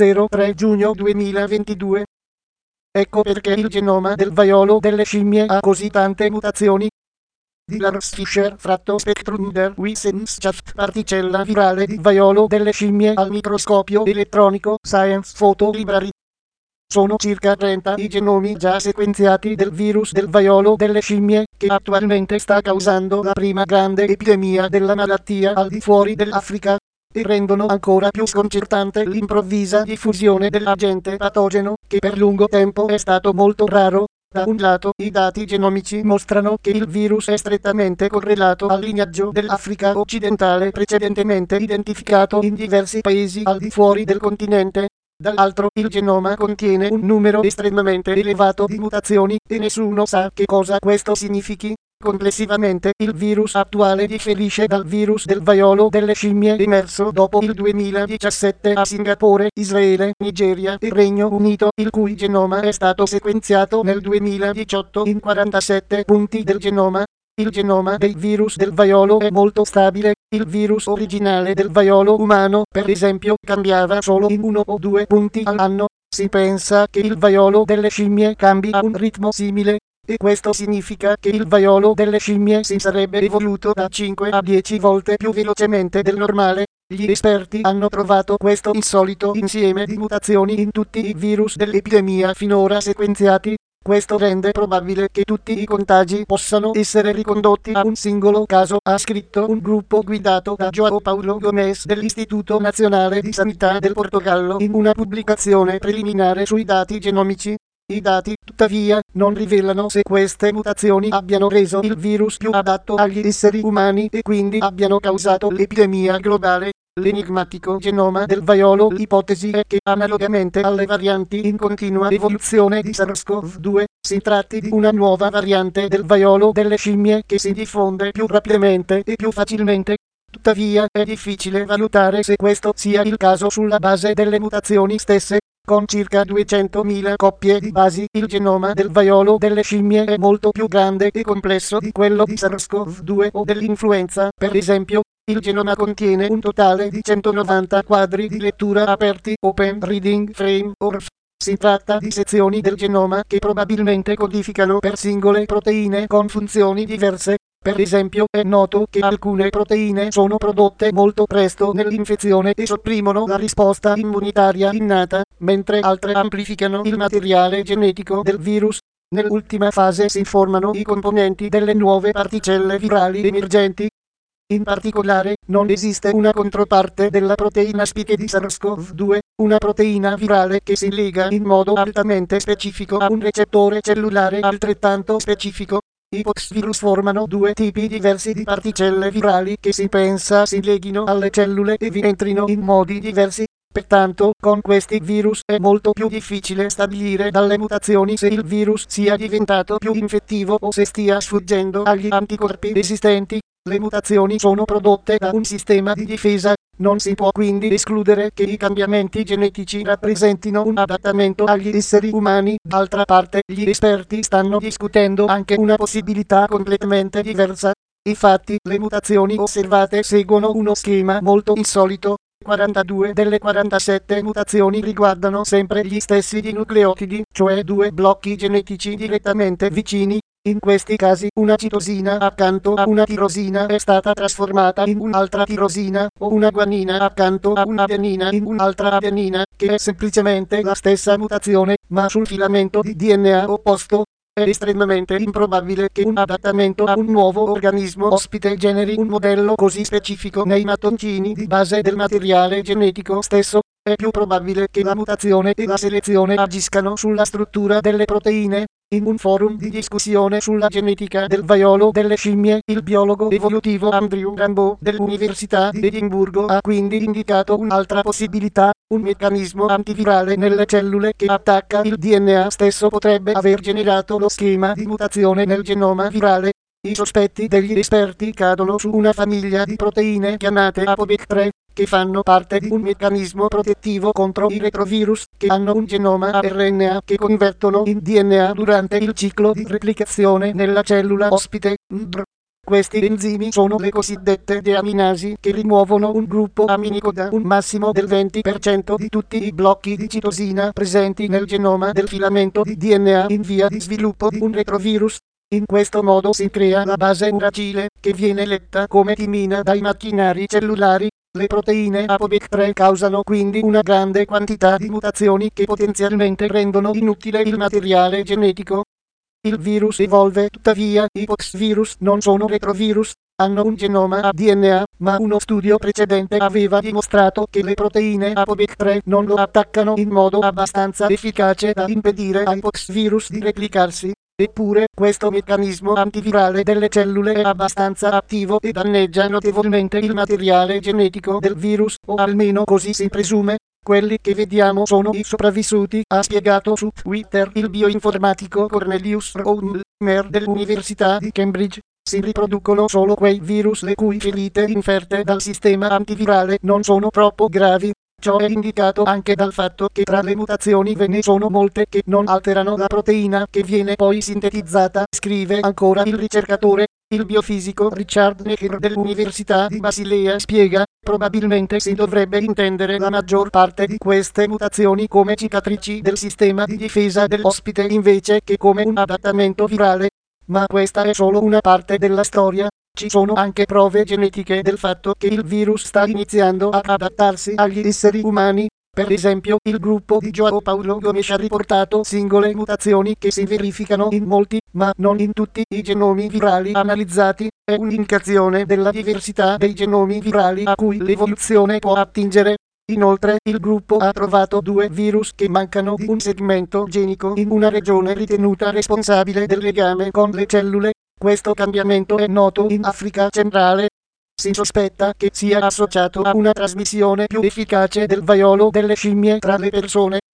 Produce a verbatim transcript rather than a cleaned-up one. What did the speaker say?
zero tre giugno duemilaventidue. Ecco perché il genoma del vaiolo delle scimmie ha così tante mutazioni. Di Lars Fischer, fratto Spectrum der Wissenschaft, particella virale di vaiolo delle scimmie al microscopio elettronico, Science Photo Library. Sono circa trenta i genomi già sequenziati del virus del vaiolo delle scimmie, che attualmente sta causando la prima grande epidemia della malattia al di fuori dell'Africa, e rendono ancora più sconcertante l'improvvisa diffusione dell'agente patogeno, che per lungo tempo è stato molto raro. Da un lato, i dati genomici mostrano che il virus è strettamente correlato al lignaggio dell'Africa occidentale precedentemente identificato in diversi paesi al di fuori del continente. Dall'altro, il genoma contiene un numero estremamente elevato di mutazioni, e nessuno sa che cosa questo significhi. Complessivamente, il virus attuale differisce dal virus del vaiolo delle scimmie emerso dopo il duemiladiciassette a Singapore, Israele, Nigeria e Regno Unito, il cui genoma è stato sequenziato nel duemiladiciotto in quarantasette punti del genoma. Il genoma dei virus del vaiolo è molto stabile. Il virus originale del vaiolo umano, per esempio, cambiava solo in uno o due punti all'anno. Si pensa che il vaiolo delle scimmie cambi a un ritmo simile, e questo significa che il vaiolo delle scimmie si sarebbe evoluto da cinque a dieci volte più velocemente del normale. Gli esperti hanno trovato questo insolito insieme di mutazioni in tutti i virus dell'epidemia finora sequenziati. Questo rende probabile che tutti i contagi possano essere ricondotti a un singolo caso, ha scritto un gruppo guidato da João Paulo Gomes dell'Istituto Nazionale di Sanità del Portogallo in una pubblicazione preliminare sui dati genomici. I dati, tuttavia, non rivelano se queste mutazioni abbiano reso il virus più adatto agli esseri umani e quindi abbiano causato l'epidemia globale. L'enigmatico genoma del vaiolo. L'ipotesi è che, analogamente alle varianti in continua evoluzione di SARS-CoV due, si tratti di una nuova variante del vaiolo delle scimmie che si diffonde più rapidamente e più facilmente. Tuttavia, è difficile valutare se questo sia il caso sulla base delle mutazioni stesse. Con circa duecentomila coppie di basi, il genoma del vaiolo delle scimmie è molto più grande e complesso di quello di SARS-CoV due o dell'influenza, per esempio. Il genoma contiene un totale di centonovanta quadri di lettura aperti, Open Reading Frame, O R F. Si tratta di sezioni del genoma che probabilmente codificano per singole proteine con funzioni diverse. Per esempio, è noto che alcune proteine sono prodotte molto presto nell'infezione e sopprimono la risposta immunitaria innata, mentre altre amplificano il materiale genetico del virus. Nell'ultima fase si formano i componenti delle nuove particelle virali emergenti. In particolare, non esiste una controparte della proteina spike di SARS-CoV due, una proteina virale che si lega in modo altamente specifico a un recettore cellulare altrettanto specifico. I poxvirus formano due tipi diversi di particelle virali che si pensa si leghino alle cellule e vi entrino in modi diversi. Pertanto, con questi virus è molto più difficile stabilire dalle mutazioni se il virus sia diventato più infettivo o se stia sfuggendo agli anticorpi esistenti. Le mutazioni sono prodotte da un sistema di difesa. Non si può quindi escludere che i cambiamenti genetici rappresentino un adattamento agli esseri umani. D'altra parte, gli esperti stanno discutendo anche una possibilità completamente diversa. Infatti, le mutazioni osservate seguono uno schema molto insolito. quarantadue delle quarantasette mutazioni riguardano sempre gli stessi di nucleotidi, cioè due blocchi genetici direttamente vicini. In questi casi, una citosina accanto a una tirosina è stata trasformata in un'altra tirosina, o una guanina accanto a un'adenina in un'altra adenina, che è semplicemente la stessa mutazione, ma sul filamento di D N A opposto. È estremamente improbabile che un adattamento a un nuovo organismo ospite generi un modello così specifico nei mattoncini di base del materiale genetico stesso. È più probabile che la mutazione e la selezione agiscano sulla struttura delle proteine. In un forum di discussione sulla genetica del vaiolo delle scimmie, il biologo evolutivo Andrew Rambo dell'Università di Edimburgo ha quindi indicato un'altra possibilità. Un meccanismo antivirale nelle cellule che attacca il D N A stesso potrebbe aver generato lo schema di mutazione nel genoma virale. I sospetti degli esperti cadono su una famiglia di proteine chiamate ApoB tre, che fanno parte di un meccanismo protettivo contro i retrovirus, che hanno un genoma a R N A che convertono in D N A durante il ciclo di replicazione nella cellula ospite. Questi enzimi sono le cosiddette deaminasi che rimuovono un gruppo aminico da un massimo del venti per cento di tutti i blocchi di citosina presenti nel genoma del filamento di D N A in via di sviluppo di un retrovirus. In questo modo si crea la base uracile, che viene letta come timina dai macchinari cellulari. Le proteine A P O B E C tre causano quindi una grande quantità di mutazioni che potenzialmente rendono inutile il materiale genetico. Il virus evolve, tuttavia, i poxvirus non sono retrovirus, hanno un genoma a D N A, ma uno studio precedente aveva dimostrato che le proteine A P O B E C tre non lo attaccano in modo abbastanza efficace da impedire ai poxvirus di replicarsi. Eppure, questo meccanismo antivirale delle cellule è abbastanza attivo e danneggia notevolmente il materiale genetico del virus, o almeno così si presume. Quelli che vediamo sono i sopravvissuti, ha spiegato su Twitter il bioinformatico Cornelius Rollmer dell'Università di Cambridge. Si riproducono solo quei virus le cui ferite inferte dal sistema antivirale non sono troppo gravi. Ciò è indicato anche dal fatto che tra le mutazioni ve ne sono molte che non alterano la proteina che viene poi sintetizzata, scrive ancora il ricercatore. Il biofisico Richard Necker dell'Università di Basilea spiega: probabilmente si dovrebbe intendere la maggior parte di queste mutazioni come cicatrici del sistema di difesa dell'ospite invece che come un adattamento virale. Ma questa è solo una parte della storia. Ci sono anche prove genetiche del fatto che il virus sta iniziando ad adattarsi agli esseri umani. Per esempio, il gruppo di João Paulo Gomes ha riportato singole mutazioni che si verificano in molti, ma non in tutti i genomi virali analizzati. È un'indicazione della diversità dei genomi virali a cui l'evoluzione può attingere. Inoltre, il gruppo ha trovato due virus che mancano di un segmento genico in una regione ritenuta responsabile del legame con le cellule. Questo cambiamento è noto in Africa centrale. Si sospetta che sia associato a una trasmissione più efficace del vaiolo delle scimmie tra le persone.